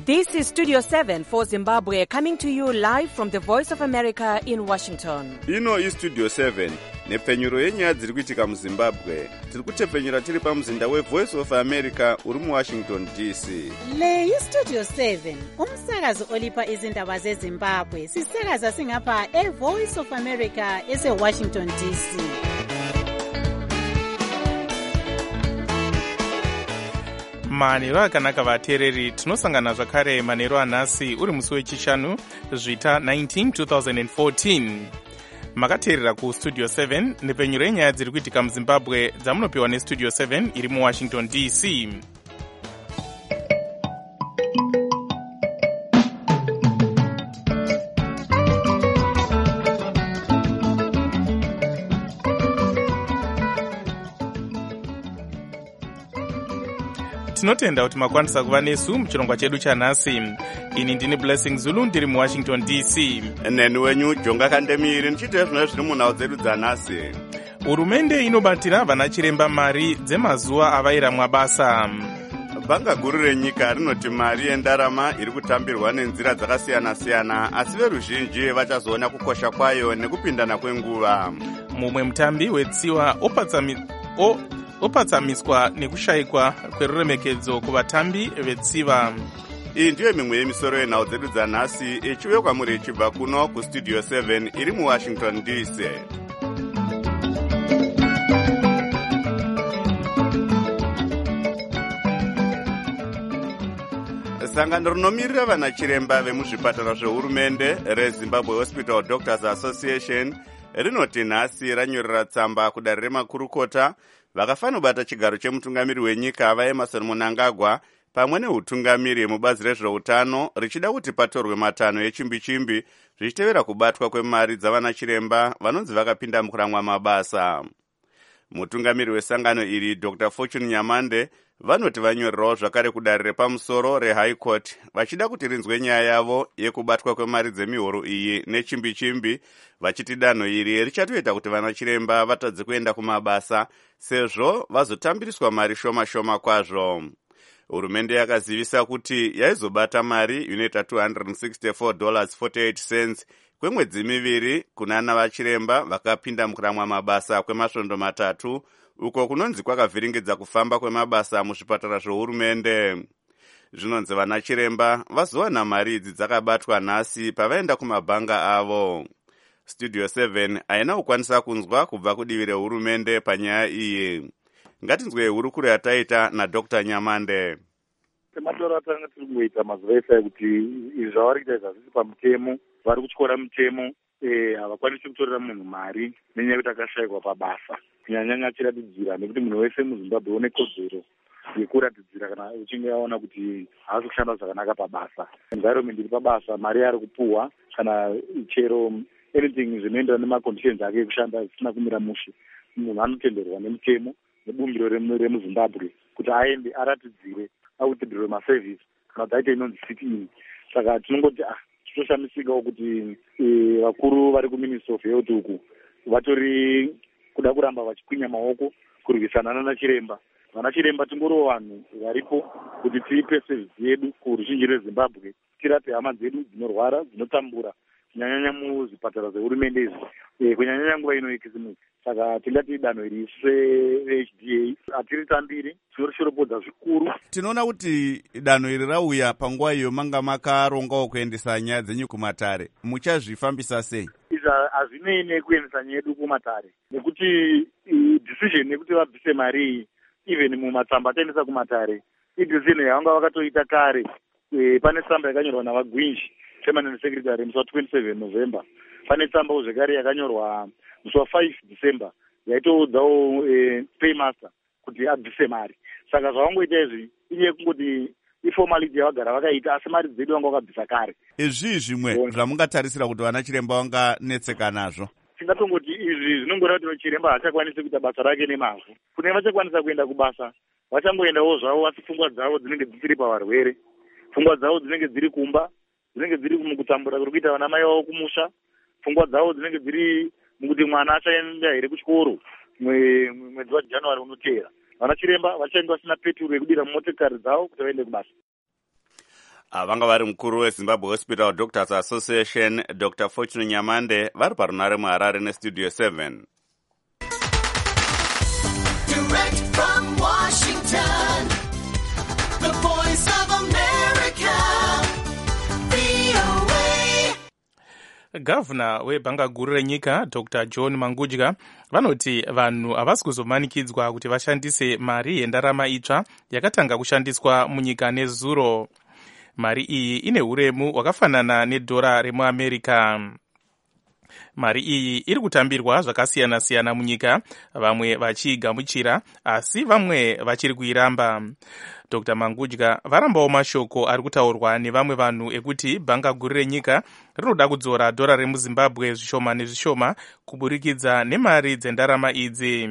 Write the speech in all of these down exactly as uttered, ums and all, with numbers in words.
This is Studio seven for Zimbabwe, coming to you live from the Voice of America in Washington. Ino is Studio seven, nepfenyuro yenyaya dziri kuitika muZimbabwe. Tiri kutepfenyura tiri pamuzinda weVoice of America uri muWashington D C. Le iStudio seven, umsakazo olipa izindaba zeZimbabwe. Sisakaza singapha eVoice of America eseWashington D C. manheru akanaka vateereri, tinosangana zvakare manheru anhasi uri musi wechishanu zvita nineteen twenty fourteen. makateerera kustudio seven nepfenyuro yenyaya dziri kuitika muZimbabwe dzamunopiwa nestudio seven iri muWashington D C. tinotenda kuti makwanisa kuva nesu muchirongwa chedu chanhasi. Ini ndini Blessing Zulu ndiri muWashington D C. Neni wenyu Jonga Kandemiri ndichite zvino zviri munhau dzedu dzanhasi. Hurumende inobatira vana chiremba mari dzemazuva avairamwa basa. Bhanga guru renyika rinoti mari yendarama iri kutambirwa nenzira dzakasiyana-siyana, asi veruzhinji vachazoona kukosha kwayo nekupindana kwenguva. Mumwe mutambi wetsiwa opatsami o opatsamiswa nekushayikwa kweruremekedzo kuvatambi vetsiva. Iyi ndiyo mimwe yemisoro yenhau dzedu dzanhasi ichiuya kwamuri ichibva kuno kustudio seven iri muWashington D C. Sangano rinomirira vana chiremba vemuzvipatara zvehurumende reZimbabwe Hospital Doctors Association rinoti nhasi ranyorera tsamba kudare remakurukota vakafanira kubata chigaro chemutungamiri wenyika vaEmmerson Mnangagwa pamwe neutungamiri mubazi rezveutano richida kuti patorwe matanho echimbi-chimbi zvichitevera kubatwa kwemari dzavana chiremba vanonzi vakapinda mukuramwa mabasa. Mutungamiri wesangano iri Doctor Fortune Nyamande vanoti vanyorerawo zvakare kudare repamusoro reHigh Court vachida kuti rinzwe nyaya yavo yekubatwa kwemari dzemihoro iyi nechimbi-chimbi, vachiti danho iri richatoita kuti vana chiremba vatadze kuenda kumabasa sezvo vazotambiriswa mari shoma-shoma kwazvo. Hurumende yakazivisa kuti yaizobata mari inoita two hundred sixty-four dollars and forty-eight cents kwemwedzi miviri kunana vachiremba vakapinda mukuramwa mabasa kwemasvondo matatu, uko kunonzi kwakavhiringidza kufamba kwemabasa muzvipatara zvehurumende. Zvinonzi vana chiremba vazowana mari idzi dzakabatwa nhasi pavaenda kumabhanga avo. Studio seven haina kukwanisa kunzwa kubva kudivi rehurumende panyaya iyi. Ngatinzwe hurukuro yataita naDr Nyamande. Matoro atanga tiri kuita mazuva ese kuti izvi zvavari kuita zvazvisi pamutemo, vari kutyora mutemo, havakwanisi kutorera munhu mari nenyaya yekuti akashayikwa pabasa. Kunyanya achiratidzira nekuti munhu wese muZimbabwe une kodzero yekuratidzira kana uchinge aona kuti haasi kushanda zvakanaka pabasa. Environment iri pabasa, mari ari kupuhwa kana chero anything zvinoenderana nemaconditions ake ekushanda zvisina kumira mushe, munhu anotenderwa nemutemo nebumbiro remuZimbabwe kuti aende aratidzire autibhirwe maservice kana kuti aite inonzi sit-in. Saka tinongoti ah tinoshamisikawo kuti vakuru vari kuministry of health uku vatori kuda kuramba vachikwinya maoko kurwisana nana chiremba. Vana chiremba tingoriwo vanhu varipo kuti tiipe service yedu kuruzhinji rweZimbabwe, tirape hama dzedu dzinorwara dzinotambura kunyanyanya muzvipatara zvehurumende izvi kunyanyanya nguva ino yekisimusi. Saka tingati danho iri se-H D A hatiritambiri, tinorishoropodza zvikuru. Tinoona kuti danho iri rauya panguva iyo manga makarongawo kuendesa nyaya dzenyu kumatare. Muchazvifambisa sei? Izvi hazvinei nekuendesa nyaya yedu kumatare, nekuti decision yekuti vabvise mari iyi even mumatsamba ataendesa kumatare idecision yavanga vakatoita kare. Pane tsamba yakanyorwa navagwinji chairman and secretary musi wa twenty-seven November. Pane tsambawo zvekare yakanyorwa musi wa five December yaitoudzawo e, paymaster kuti abvise mari. Saka zvavangoita izvi iye kungoti iformality yavagara vakaita, asi mari dzedu vanga vakabvisa kare. Izvi zvimwe zvamungatarisira kuti vana chiremba vanganetseka nazvo? Tingatongoti izvi zvinongora kuti chiremba haachakwanisi kuita basa rake nemazvo. Kune vachakwanisa kuenda kubasa vachangoendawo zvavo, asi pfungwa dzavo dzinenge dzisiri pavarwere, pfungwa dzavo dzinenge dziri kumba, dzinenge dziri mukutambura kuri kuita vana mai vavo kumusha, pfungwa dzavo dzinenge dziri mukuti mwana achaenda here kuchikoro mwedzi waJanuary unoteera. Vana chiremba vachaenda vasina peturu yekudira mumotikari dzavo kuti vaende kubasa. vanga vari mukuru weZimbabwe Hospital Doctors Association Doctor Fortune Nyamande vari parunare muHarare neStudio seven. Direct from Washington, the voice of America, V O A. Gavana webhanga guru renyika Doctor John Mangudya vanoti vanhu havasi kuzomanikidzwa kuti vashandise mari yendarama itsva yakatanga kushandiswa munyika nezuro. Mari iyi ine huremu hwakafanana nedhora remuAmerica. Mari iyi iri kutambirwa zvakasiyana siyana munyika, vamwe vachigamuchira asi vamwe vachiri kuiramba. Doctor Mangudya varambawo mashoko ari kutaurwa nevamwe vanhu ekuti bhanga guru renyika rinoda kudzora dhora remuZimbabwe zvishoma nezvishoma kuburikidza nemari dzendarama idzi.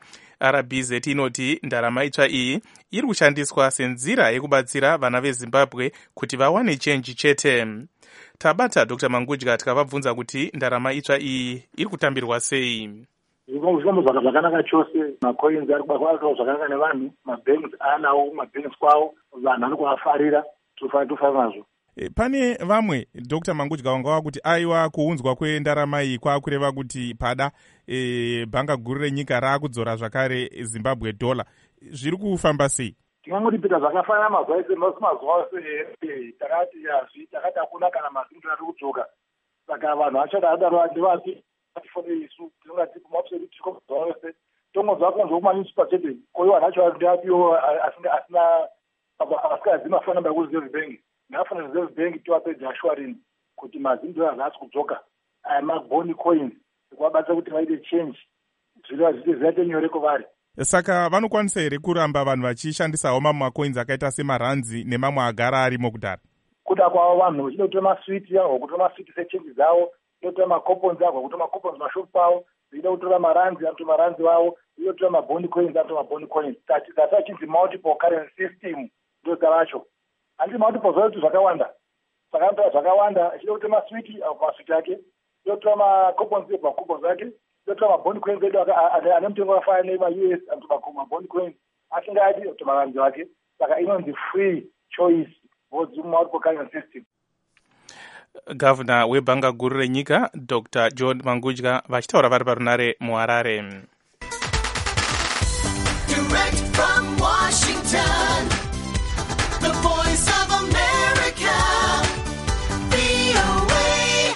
R B Z inoti ndarama itsva iyi iri kushandiswa senzira yekubatsira vana veZimbabwe kuti vawane chenji chete. Tabata Doctor Mangudya tikavabvunza kuti ndarama itsva iyi iri kutambirwa sei. Zvikombo zvakanaka chose, macoins ari kubakwa zvakanaka nevanhu, mabanks anawo mabanks kwawo, vanhu vari kuafarira, tofanira tofara nazvo. E, pane vamwe Doctor Mangudya vangawa kuti aiwa kuunzwa kwendarama iyi kwakureva kuti pada e, bhanga guru renyika raakudzora zvakare Zimbabwe dollar. Zviri kufamba sei? Tingamuripita zvakafanana mazuva ese mazuva ese takati yazvi takati hakuna kana mazindu ari kudzoka. Saka vanhu vachada adaro ndivati tifone isu tinongati kumapseri tiko mazuva ese tongo zvakonzwa kumamunicipal chete koiwa nacho ndiapiwo asina asina asikazi mafana namba kureserve bank. Nafana reserve bank tiwape assurance kuti mazindu haasi kudzoka. Amabond coins kwabatsa kuti vaite change. Zviro zviti zviite nyore kuvari. Saka vanokwanisa here kuramba vanhu vachishandisawo mamwe macoins akaita semaranzi nemamwe agara arimo kudhara? Kuda kwavo vanhu vachida kutora maswiti avo, kutora maswiti sechange dzavo, kutora makopons avo, kutora makopons mashopu avo, vachida kutora maranzi anotora maranzi vavo, vachida kutora mabond coins anotora mabond coins. Tati chinzi multiple currency system ndo dzavacho. Handi multiple zvacho zvakawanda. Saka anotora zvakawanda, achida kutora maswiti avo maswiti ake, achida kutora makopons avo makopons ake. Dr. Mabond coins edu ane mutengo wakafanana nema-U S anotora mabond coins asingadi kuti maranzi wake. Saka inonzi free choice multiple currency system. Gavana webhanga guru renyika Doctor John Mangudya vachitaura vari parunare muHarare. Direct from Washington, the voice of America, V O A.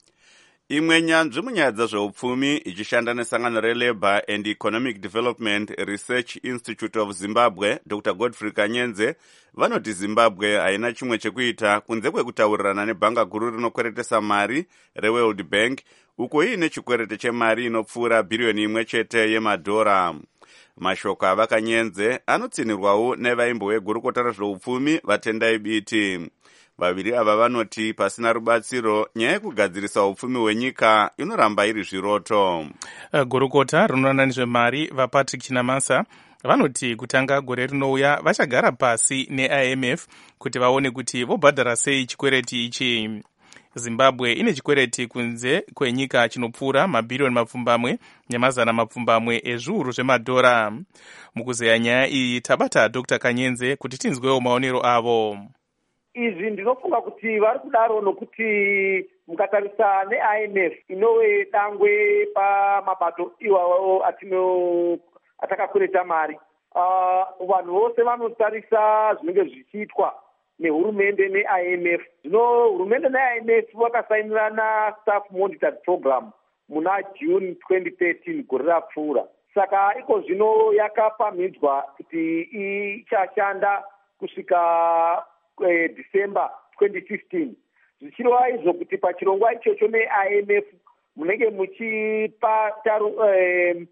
Imwe nyanzvi munyaya dzezveupfumi ichishanda nesangano reLabour and Economic Development Research Institute of Zimbabwe, Doctor Godfrey Kanyenze, vanoti Zimbabwe haina chimwe chekuita kunze kwekutaurirana nebhanga guru rinokweretesa mari reWorld Bank, uko iine chikwerete chemari inopfuura bhiriyoni imwe chete yemadhora. Mashoko avakanyenze anotsinirwawo nevaimbowegurukota rezveupfumi vaTendai Biti. Vaviri ava vanoti pasina rubatsiro nyaya yekugadzirisa upfumi hwenyika inoramba iri zviroto. Gurukota rinoona nezvemari vaPatrick Chinamasa vanoti kutanga gore rinouya vachagara pasi neI M F kuti vaone kuti vobhadhara sei chikwereti ichi. Zimbabwe ine chikwereti kunze kwenyika chinopfuura mabhiriyoni mapfumbamwe nemazana mapfumbamwe ezviuru zvemadhora. Mukuzeya nyaya iyi tabata Doctor Kanyenze kuti tinzwewo maonero avo. Izvi ndinofunga kuti vari kudaro nokuti mukatarisa neI M F inove dangwe pamabato iwawo atino atakakwereta mari. Uh, vanhu vose vanotarisa zvinenge zvichiitwa nehurumende neI M F. Zvino hurumende neI M F vakasainirana staff monitored program muna June twenty thirteen gore rapfuura. Saka iko zvino yakapamhidzwa kuti ichashanda kusvika eh, December twenty fifteen. Zvichirova izvo kuti pachirongwa ichocho neI M F munenge muchipataru eh,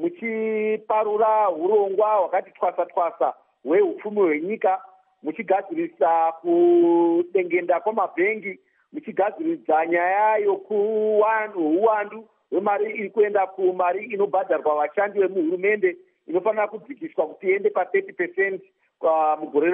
muchiparura urongwa hwakati twasa twasa hweupfumi hwenyika, muchigadzirisa kudengenda kwamabhengi, muchigadziridza nyaya yokuuwandu hwemari iri kuenda kumari inobhadharwa vashandi vemuhurumende inofanira kudzikiswa kuti iende pa thirty percent mugore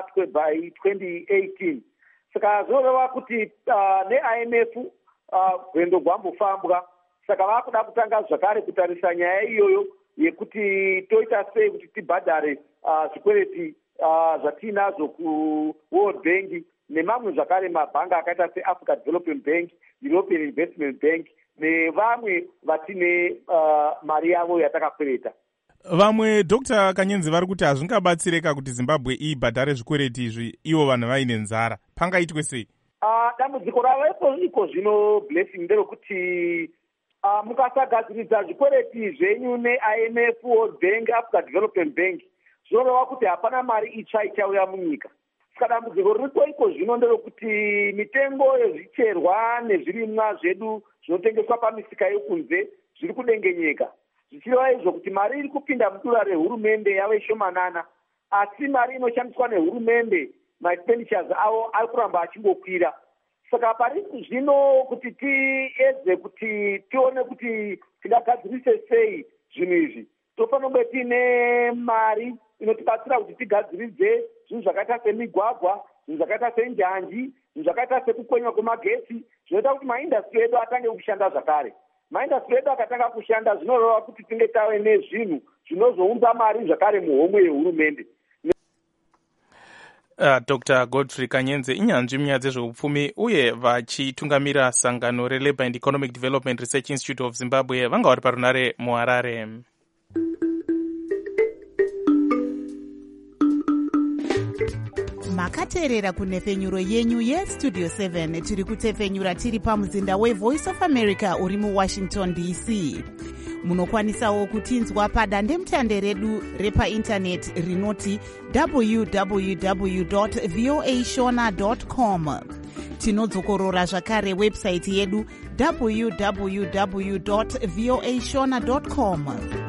by twenty eighteen. Saka zvinoreva kuti uh, neI M F gwendo uh, gwambofambwa. Saka vakuda kutanga zvakare kutarisa nyaya iyoyo yekuti toita sei kuti tibhadhare uh, zvikwereti uh, zvatinazvo kuWorld Bank nemamwe zvakare mabhanga akaita seafrica development bank, european investment bank nevamwe vatine uh, mari yavo yatakakwereta. Vamwe Doctor Kanyenze vari kuti hazvingabatsireka kuti Zimbabwe ibhadhare zvikwereti izvi ivo vanhu vaine nzara, pangaitwe sei? Uh, dambudziko ravapo iko zvino blessing nderokuti uh, mukasagadziridza zvikwereti zvenyu ne-I M F, World Bank, Africa Development Bank, zvinoreva kuti hapana mari itsva ichauya munyika. Saka dambudziko riripo iko zvino nderokuti mitengo yezvicherwa nezvirimwa zvedu zvinotengeswa pamisika yekunze zviri kudengenyeka, zvichireva izvo kuti mari iri kupinda mudura rehurumende yave shomanana, asi mari inoshandiswa nehurumende maexpenditures avo ari kuramba achingokwira. Saka pari zvino kuti tiedze kuti tione kuti tingagadzirise sei zvinhu izvi, tofanira kunge tiine mari inotibatsira kuti tigadziridze zvinhu zvakaita semigwagwa, zvinhu zvakaita senjanji, zvinhu zvakaita sekukwenywa kwemagetsi, zvinoita kuti maindastri edu atange kushanda zvakare. Maindastri edu akatanga kushanda zvinoreva kuti tinge tave nezvinhu zvinozounza mari zvakare muhomwe yehurumende. Uh, Doctor Godfrey Kanyenze inyanzvi munyaya dzezveupfumi uye vachitungamira sangano reLabour and Economic Development Research Institute of Zimbabwe vanga vari parunare muHarare. makateerera kunhefenyuro yenyu yestudio seven tiri kutefenyura tiri pamuzinda wevoice of america uri muwashington D C. Munokwanisawo kutinzwa padandemutande redu repaindaneti rinoti w w w dot voa shona dot com. Tinodzokorora zvakare website yedu w w w dot voa shona dot com.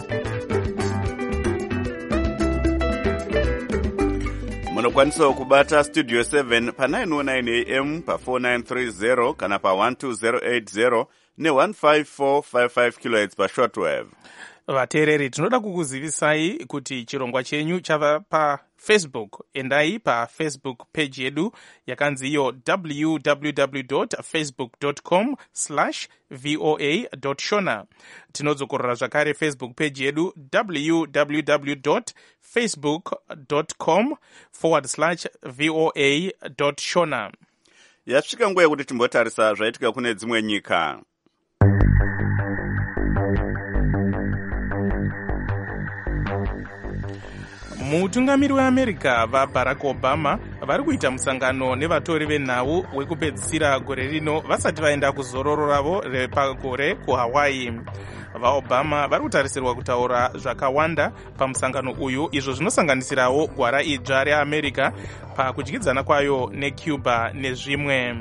Munokwanisawo kubata Studio seven pa nine oh nine A M, pa four nine three zero kana pa one two zero eight zero ne one five four five five kilohertz pa shortwave. Vateereri, tinoda kukuzivisai kuti chirongwa chenyu chava pa Facebook. Endai pa Facebook page yedu yakanzi iyo w w w dot facebook dot com slash voa dot shona. Tinodzokorora zvakare Facebook page yedu w w w dot facebook dot com forward slash voa dot shona. Yasvika nguva yekuti timbotarisa zvaitika kune dzimwe nyika. Mutungamiri weAmerica vaBarack Obama vari kuita musangano nevatori venhau wekupedzisira gore rino vasati vaenda kuzororo ravo repagore kuHawaii. VaObama vari kutarisirwa kutaura zvakawanda pamusangano uyu, izvo zvinosanganisirawo gwara idzva reAmerica pakudyidzana kwayo neCuba nezvimwe.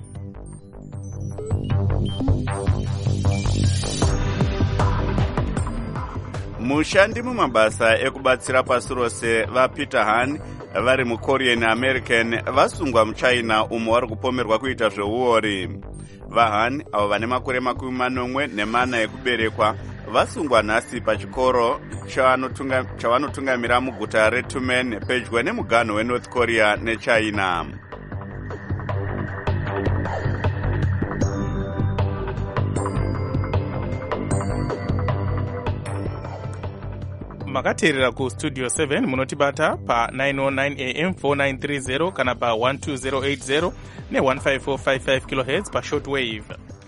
Mushandi mumabasa ekubatsira pasi rose vaPeter Han vari muKorean American vasungwa muChina umo vari kupomerwa kuita zveuori. VaHan avo vane makore makumi manomwe nemana ekuberekwa vasungwa nhasi pachikoro chavanotungamira muguta reTumen pedyo nemuganho weNorth Korea neChina. Makateerera ku Studio seven munotibata pa nine oh nine A M, four nine three zero kana pa one two zero eight zero ne one five four five five kilohertz pa shortwave.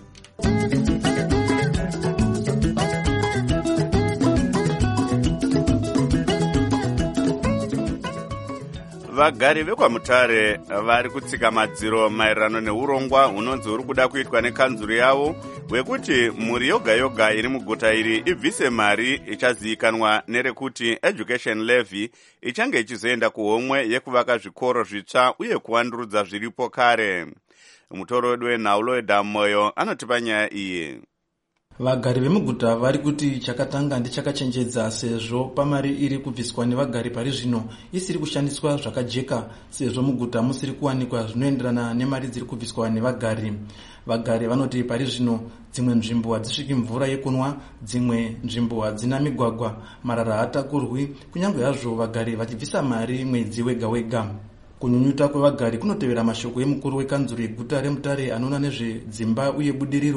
Vagari vekwaMutare vari kutsika madziro maererano neurongwa hunonzi huri kuda kuitwa nekanzuru yavo wekuti mhuri yoga yoga iri muguta iri ibvise mari ichazivikanwa nerekuti education levy ichange ichizoenda kuhomwe yekuvaka zvikoro zvitsva uye kuvandurudza zviripo kare. Mutoro wedu wenhau Loeda Moyo anotipa nyaya iyi. Vagari vemuguta vari kuti chakatanga ndichakachenjedza sezvo pamari iri kubviswa nevagari pari zvino isiri kushandiswa zvakajeka sezvo muguta musiri kuwanikwa zvinoenderana nemari dziri kubviswa nevagari. Vagari vanoti pari zvino dzimwe nzvimbo hadzisviki mvura yekunwa, dzimwe nzvimbo hadzina migwagwa, marara hatakurwi, kunyange hazvo vagari vachibvisa mari mwedzi wega wega. Kunyunyuta kwevagari kunotevera mashoko emukuru wekanzuru yeguta reMutare anoona nezvedzimba uye budiriro.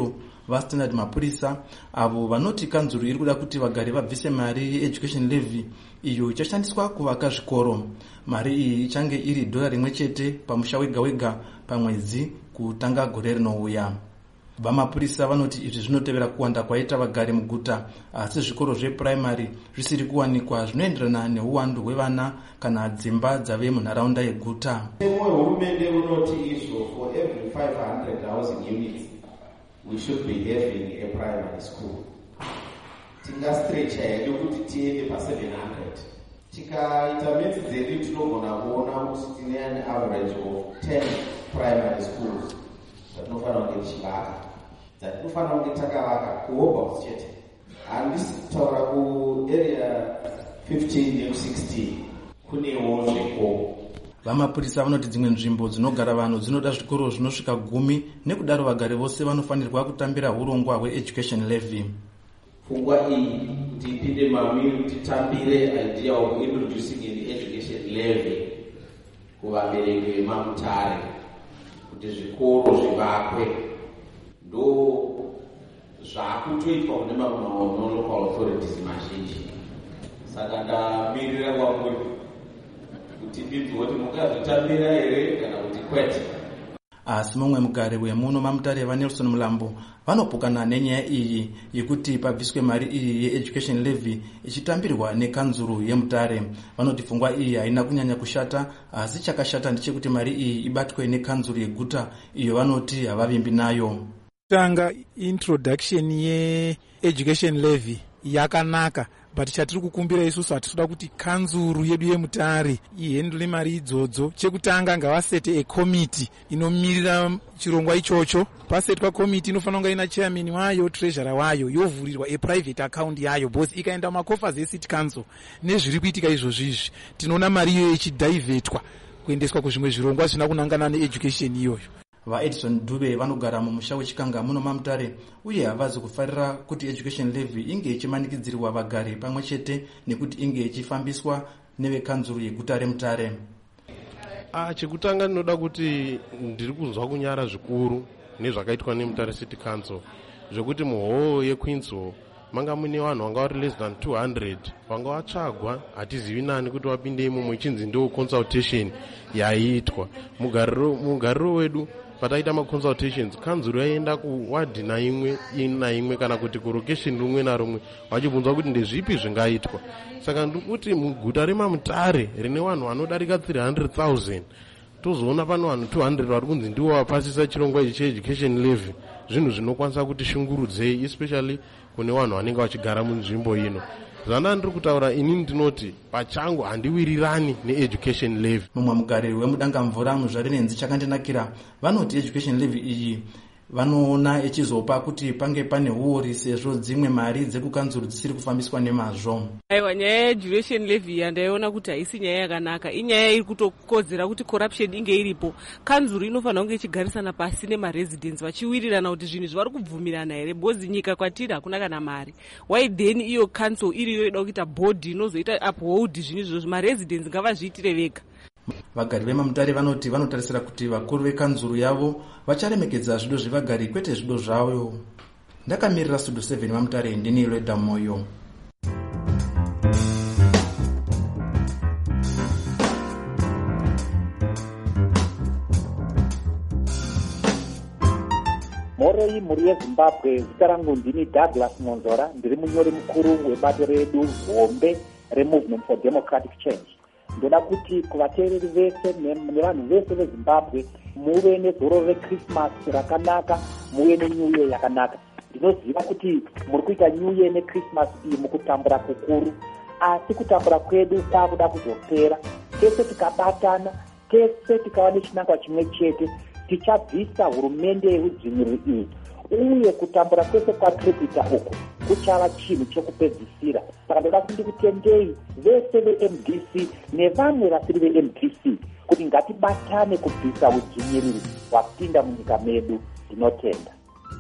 vastandard mapurisa avo vanoti kanzuro iri kuda kuti vagari vabvise mari yeeducation levy iyo ichashandiswa kuvaka zvikoro. Mari iyi ichange iri dhora rimwe chete pamusha wega wega pamwedzi kutanga gore rinouya. Vamapurisa vanoti izvi zvinotevera kuwanda kwaita vagari muguta, asi zvikoro zvepuraimari zvisiri kuwanikwa zvinoenderana neuwandu hwevana kana dzimba dzave munharaunda yeguta. Hurumende unoti izvo for every five hundred thousand units we should be having a primary school. Tingastretcha hedu kuti tiende pa seven hundred. Tikaita metsi dzedu tinogona kuona kuti tine an average of ten primary schools zvatinofanira kunge tichivaka, dzatinofanira kunge takavaka kuhobhouse chete. Handisi kutaura kuarea fifteen ne sixteen kunewo zvikoro. Vamapurisa vanoti dzimwe nzvimbo dzinogara vanhu dzinoda zvikoro zvinosvika gumi, nekudaro vagari vose vanofanirwa kutambira urongwa hweeducation levy. Pfungwa iyi kuti ipinde mamiri kuti tambire idea of introducing an education levy kuvabereki vemamutare kuti zvikoro zvivakwe ndo zvakutoitwa kune mamwe local authorities mazhinji. Saka ndamirira kwamuri kuti ndinzwe kuti mungazvitambira here kana kuti kwete. Asi mumwe mugari wemuno mamutare vaNelson Mulambo vanopukana nenyaya iyi yekuti pabviswe mari iyi yeeducation levy ichitambirwa nekanzuru yemutare. Vanoti pfungwa iyi haina kunyanya kushata, asi chakashata ndechekuti mari iyi ibatwe nekanzuru yeguta iyo vanoti havavimbi nayo. Tanga introduction yeeducation levy yakanaka, but chatiri kukumbira isusu hatitoda kuti kanzuru yedu yemutare ihendule mari idzodzo. Chekutanga ngavasete ekomiti inomirira chirongwa ichocho. Pasetwa komiti inofanira kunge ina chairman wayo, treasurer wayo, yovhurirwa eprivate account yayo, bosi ikaenda mumakofas ecity council nezviri kuitika izvozvizvi tinoona mari iyoyo ichidhaivetwa kuendeswa kuzvimwe zvirongwa zvisina kunangana needucation iyoyo. VaEdison Dube vanogara mumusha wechikanga muno mamutare uye havazi kufarira kuti education levy inge ichimanikidzirwa vagari pamwe chete nekuti inge ichifambiswa nevekanzuru yeguta remutare. Ah, chekutanga ndinoda kuti ndiri kunzwa kunyara zvikuru nezvakaitwa nemutare city council zvekuti muhoo yeQueensville manga mune vanhu vanga vari less than two hundred vanga vatsvagwa, hatizivi nani kuti vapinde imomo ichinzi ndo consultation yaiitwa. Mugariro wedu pataita maconsultations kanzuru yaienda kuwadhi naimwe naimwe kana kuti kulocation rumwe narumwe vachibvunzwa kuti ndezvipi zvingaitwa. Saka ndikuti muguta remamutare rine vanhu vanodarika three hundred thousand tozoona pano vanhu two hundred vari kunzi ndivo vapasisa chirongwa ichi cheeducation levy, zvinhu zvinokwanisa kuti shungurudzei, especially kune vanhu vanenge vachigara munzvimbo ino. Zvanda ndiri kutaura inini ndinoti pachangu handiwirirani needucation levy. Mumwe mugari wemudangamvura muzvarinenzi chakandinakira vanoti education levy iyi vanoona ichizopa kuti pange pane uori sezvo dzimwe mari dzekukanzuru dzisiri kufambiswa nemazvo. Aiwa, nyaya yeeducation levy yandaiona kuti haisi nyaya yakanaka, inyaya iri kutokodzera kuti corruption inge iripo. Kanzuru inofanira kunge ichigarisana pasi nemaresidents vachiwirirana kuti zvinhu zvari kubvumirana here, bhozi nyika kwatiri hakuna kana mari. Why then iyo council iriyo ida kuita board inozoita uphold zvinhu izvozvo, maresidents ngavazviitire vega. Vagari vemamutare vanoti vanotarisira kuti vakuru vekanzuru yavo vacharemekedza zvido zvevagari kwete zvido zvavo. Ndakamirira Studio seven mamutare, ndini Lweda Moyo. Mhorei mhuri yeZimbabwe, zita rangu ndini Douglas Monzora, ndiri munyori mukuru webato redu hombe reMovement for Democratic Change. Ndoda kuti kuvateereri vese nevanhu vese veZimbabwe muve nezoro reChristmas rakanaka, muve neNew Year yakanaka. Ndinoziva kuti muri kuita New Year neChristmas iyi mukutambura kukuru, asi kutambura kwedu kwakuda kuzopera. Tese tikabatana, tese tikava nechinangwa chimwe chete, tichabvisa hurumende yehudzvinyiriri iyi, uye kutambura kwese kwatiri kuita uku kuchava chinhu chekupedzisira. Saka ndoda kuti ndikutendei vese ve-M D C nevamwe vasiri ve-M D C kuti ngatibatane kubvisa udzvinyiriri hwapinda munyika medu. Ndinotenda.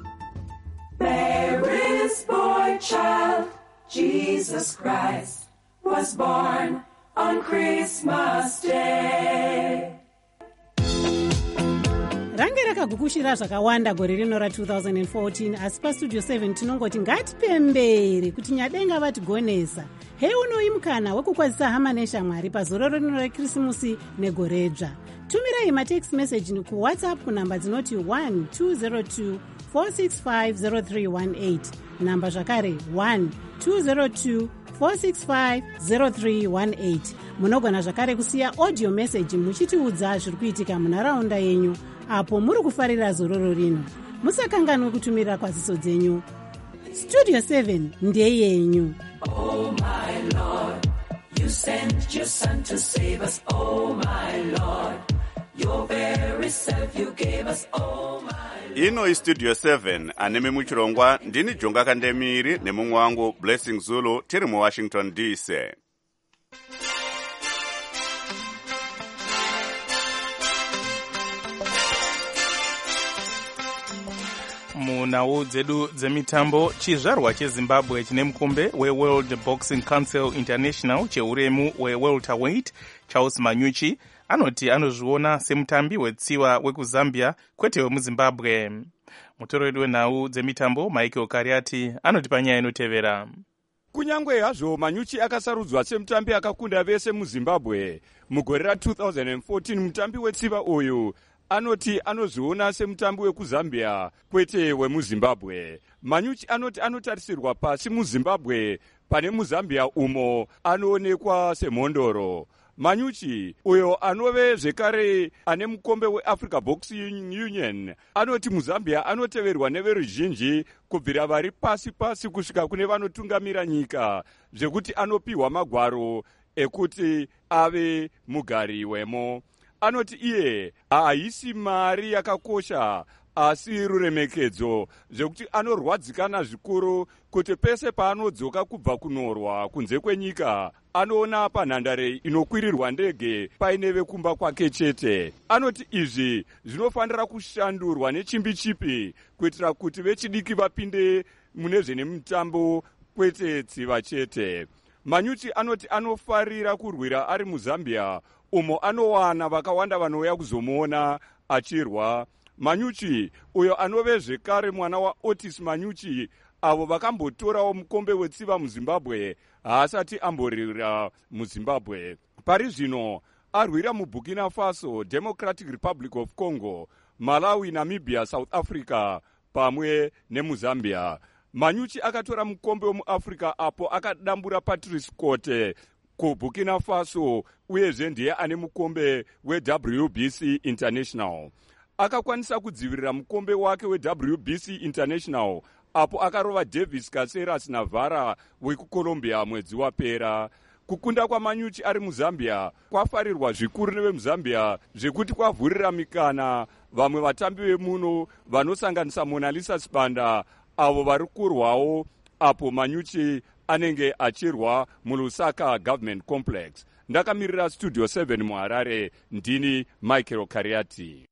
Mary's boy child, Jesus Christ, was born on Christmas Day. range rakagukushira zvakawanda gore rino ra two thousand fourteen, asi pastudio seven tinongoti ngatipembere kuti nyadenga vatigonesa. Hei unoi mukana wekukwazisa hama neshamwari pazororo rino rekirisimusi negoredzva. Tumirai matext message kuwhatsapp kunhamba dzinoti one two zero two four six five zero three one eight, namba zvakare one two zero two four six five zero three one eight. Munogona zvakare kusiya audio message muchitiudza zviri kuitika munharaunda yenyu apo muri kufarira zororo rino. Musakanganwe kutumira kwaziso dzenyu. Studio seven ndeyenyu. Oh my Lord, you sent your son to save us. Oh my Lord, your very self you gave us. Oh my Lord. Ino istudio seven anemi muchirongwa ndini Jonga Kandemiri nemumwe wangu Blessing Zulu tiri mu Washington D C. Munhau dzedu dzemitambo, chizvarwa cheZimbabwe chine mukombe weWorld Boxing Council International cheuremu wewelterweight Charles Manyuchi anoti anozviona semutambi wetsiva wekuzambia kwete wemuzimbabwe. Mutoro wedu wenhau dzemitambo Michael Kariati anoti panyaya inotevera. Kunyangwe hazvo Manyuchi akasarudzwa semutambi akakunda vese muZimbabwe mugore ra two thousand fourteen, mutambi wetsiva uyu anoti anozviona semutambi wekuzambia kwete wemuzimbabwe. Manyuchi anoti anotarisirwa pasi muzimbabwe pane muzambia umo anoonekwa semhondoro. Manyuchi uyo anove zvekare ane mukombe weAfrica Boxing Union anoti muzambia anoteverwa neveruzhinji kubvira vari pasi pasi kusvika kune vanotungamira nyika, zvekuti anopiwa magwaro ekuti ave mugari wemo. Anoti iye haisi mari yakakosha asi ruremekedzo, zvekuti anorwadzikana zvikuru kuti pese paanodzoka kubva kunorwa kunze kwenyika anoona panhandare inokwirirwa ndege paine vekumba kwake chete. Anoti izvi zvinofanira kushandurwa nechimbi chipi kuitira kuti vechidiki vapinde mune zvenemutambo kwete tsiva chete. Manyuchi anoti anofarira kurwira ari muZambia umo anowana vakawanda vanouya kuzomuona achirwa. Manyuchi uyo anove zvekare mwana wa Otis Manyuchi avo vakambotorawo mukombe wetsiva muZimbabwe haasati amborira muZimbabwe. Pari zvino arwira muBurkina Faso, Democratic Republic of Congo, Malawi, Namibia, South Africa pamwe nemuZambia. Manyuchi akatora mukombe wemuAfrica apo akadambura Patrice Kote kuBurkina Faso uyezve ndiye ane mukombe weW B C International. Akakwanisa kudzivirira mukombe wake weW B C International apo akarova Davis Caceres Navara wekuColombia mwedzi wapera. Kukunda kwaManyuchi ari muZambia kwafarirwa zvikuru nevemuZambia zvekuti kwavhurira mikana vamwe vatambi vemuno vanosanganisa Monalisa Sibanda avo vari kurwawo apo Manyuchi anenge achirwa muLusaka Government Complex. Ndakamirira Studio seven muHarare, ndini Michael Kariati.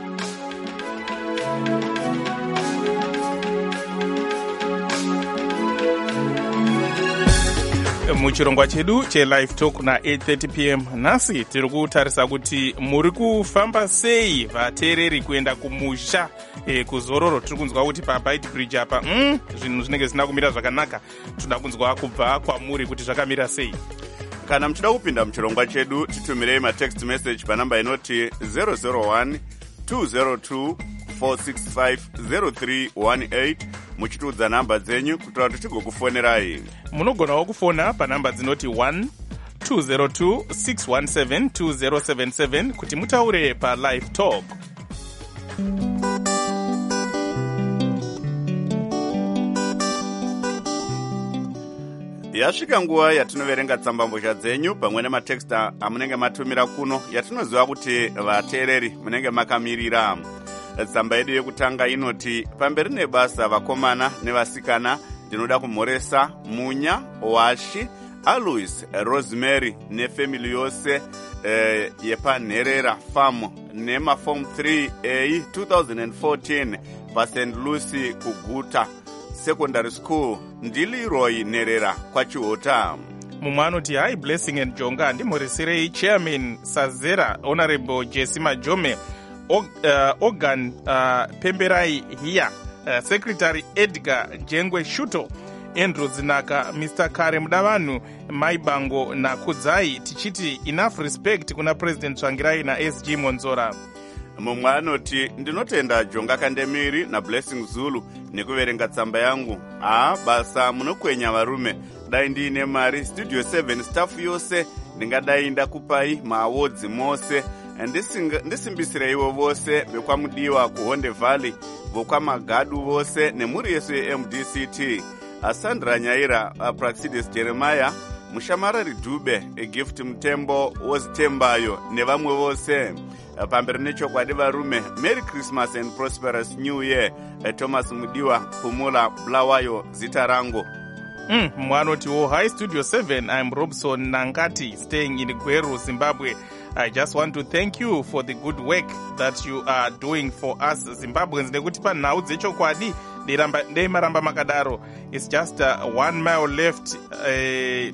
Muchirongwa chedu chelive talk na eight thirty p m nhasi tiri kutarisa kuti muri kufamba sei vateereri kuenda kumusha e, kuzororo. Tiri kunzwa kuti paBite Bridge apa mm, zvinhu zvinenge zvisina kumira zvakanaka. Tinoda kunzwa kubva kwamuri kuti zvakamira sei. Kana muchida kupinda muchirongwa chedu titumirei matext message panamba inoti zero zero one two zero two four six five zero three one eight muchitiudza namba dzenyu kuitira kuti tigokufonerai. Munogonawo kufona panamba dzinoti one two zero two six one seven two zero seven seven kuti mutaure palive talk. Yasvika nguva yatinoverenga tsambambozha dzenyu pamwe nematexta amunenge matumira kuno yatinoziva kuti vateereri munenge makamirira. Tsamba yedu yekutanga inoti pamberi nebasa vakomana nevasikana ndinoda kumhoresa Munya Washi Alois Rosemary nefamily yose eh, yepanherera farm nemaform three A twenty fourteen paSaint Lucy kuguta secondary school ndiliroy Nerera kwachiota. Mumwe anoti hai Blessing and Jonga ndimhoreserei chairman Sazera Honorable Jesse Majome uh, Organ uh, Pemberai Hia, uh, Secretary Edgar Jengwe Shuto, Andrew Zinaka, Mister Kare Mudavanu, Maibango na Kudzai, tichiti enough respect kuna President Tsvangirai na S G Monzora. Mumwe anoti ndinotenda Jonga Kandemiri na Blessing Zulu nekuverenga tsamba yangu. Ah, basa munokwenya varume. Dai ndiine mari Studio seven staff yose ndingadai ndakupai maawards mose. Ndisimbisire ivo vose vekwamudiwa kuHonde Valley, vokwamagadu vose nemuri yesu ye-M D C T. Asandra Nyaira, Praxidis Jeremiah, Mushamarari Dube, Gift Mtembo, Wozitembayo, nevamwe vose. Pamberi nechokwadi varume, Merry Christmas and Prosperous New Year. Thomas Mudiwa, Pumula Blawayo, Zita Rango. Mm, Mwanoti wo Hi Studio seven, I'm Robson Nangati, staying in Gweru, Zimbabwe. I just want to thank you for the good work that you are doing for us Zimbabweans. Nekutipa now dzechokwadi ndemaramba makadaro. It's just uh, one mile left. Uh,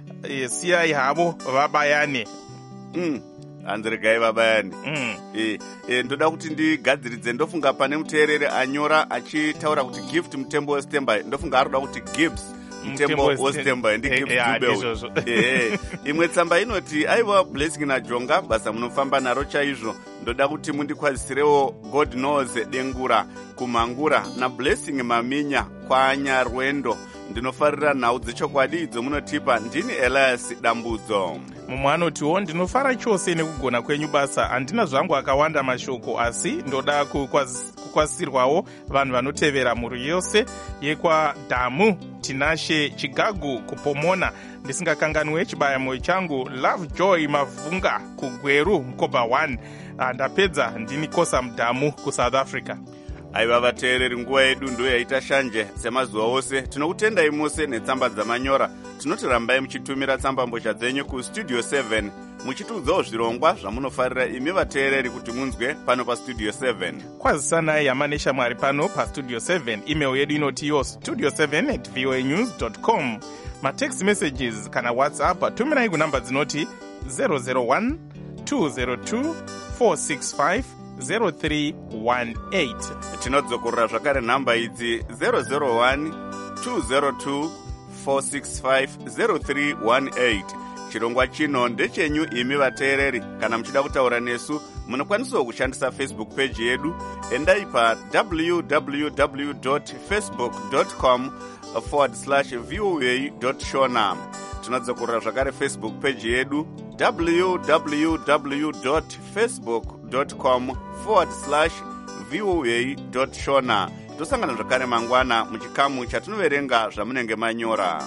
siyai havo vabayane. Mm. Anzirigai vabayani. Mm. E, e, ndoda kuti ndigadziridze ndofunga pane muteereri anyora achitaura kuti Gift Mtembo Westemba, ndofunga aroda kuti Gibbs Mtembo Westemba ndi Gift Dube. Eh, imwe tsamba inoti aiwa Blessing na Jonga, basa munofamba naro chaizvo. Ndoda kuti mundikwazisirewo God knows dengura kumangura na Blessing Maminya kwa Nyarwendo. Ndinofarira nhau dzechokwadi idzo munotipa. Ndini Elias Dambudzo. Mumwe anotiwo ndinofara chose nekugona kwenyu basa. Handina zvangu akawanda mashoko, asi ndoda kukwazisirwawo vanhu vanotevera mhuri yose yekwa Dhamu, Tinashe, Chigagu, kupomona. Ndisingakanganwe chibaya moyo changu Lovejoy Mavunga kuGweru Mkoba one. Ndapedza ndini Kosa Mdamu kuSouth Africa. Aiva vateereri, nguva yedu ndo yaita shanje semazuva ose. Tinokutendai mose netsamba dzamanyora. Tinotirambai muchitumira tsamba mbozha dzenyu kuStudio seven, muchitiudzawo zvirongwa zvamunofarira imi vateereri kuti munzwe pano paStudio seven. Kwazisanai Yamanesha Mwari pano paStudio seven. Email yedu inotiyo studio seven at voa news dot com. Matext messages kana WhatsApp tumirai kunamba dzinoti zero zero one two zero two four six five zero three one eight. Tinodzokorera zvakare nhamba idzi zero zero one two zero two four six five zero three one eight. Chirongwa chino ndechenyu imi vateereri. Kana muchida kutaura nesu munokwanisawo kushandisa Facebook page yedu. Endai pa w w w dot facebook dot com forward slash voa dot shona. Tinodzokorera zvakare Facebook page yedu w w w dot facebook dot com forward slash voa dot shona. Tosangana zvakare mangwana muchikamu chatinoverenga zvamunenge manyora.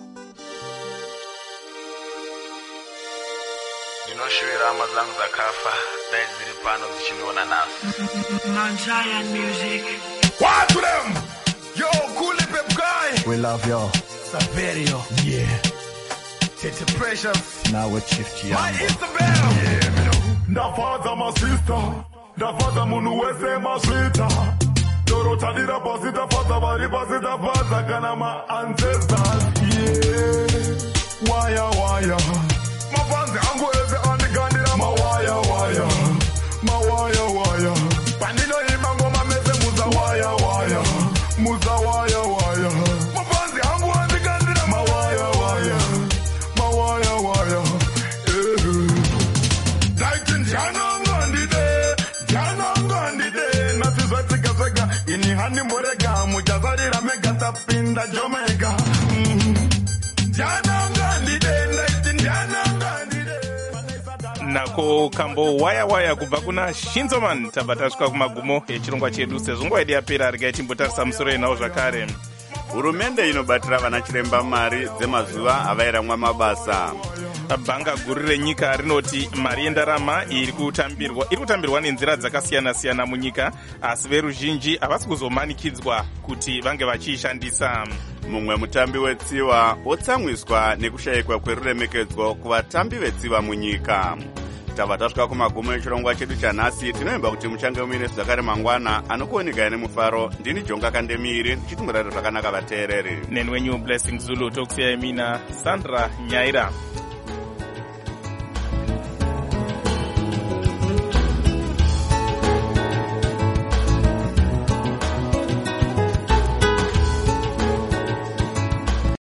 Ndinoshuvira hama dzangu dzakafa dai dziri pano dzichiniona nazo. Manjaya music. What to them? Yo, cool pep guy. We love you. Saverio. Yeah. Tete Precious. Now with Chief Chiambo. My Isabel. Yeah, me know. Ndafaza my sister. Ndafaza munu wese my sweeter. Dorota dira pasita faza bari pasita faza kana my ancestors. Yeah. Waya waya. Mafanzi angu eze andigandira ma waya waya. Ma waya waya. Pandino imango mameze muza waya waya. Muza waya waya. Mafanzi angu andigandira ma waya waya. Ma waya waya. Eh. Daikin jana ngandide. Jana ngandide. Nasizwa tika zega. Ini handi morega. Mujazarira mega tapinda Jamaica. Mm. Jana ngandide. Daikin jana nako kambo waya waya kubva kuna Shinzoman. Tabva tasvika kumagumo echirongwa chedu. Sezvo nguva yedu yapera, regai timbotarisa musoro yenhau zvakare. Hurumende inobatira vana chiremba mari dzemazuva avairamwa mabasa. Bhanga guru renyika rinoti mari yendarama iri kutambirwa iri kutambirwa nenzira dzakasiyana-siyana munyika, asi veruzhinji havasi kuzomanikidzwa kuti vange vachiishandisa. Mumwe mutambi wetsiva otsamwiswa nekushayikwa kweruremekedzwa kuvatambi vetsiva munyika. Tabva tasvika kumagumo echirongwa chedu chanhasi. Tinoimba kuti muchange muine zvakare mangwana anokuoneka nemufaro. Ndini Jonga Kandemiri ndichitumurira zvakanaka vateereri. Nenwenyu Blessing Zulu, tokusiyai mina Sandra Nyaira.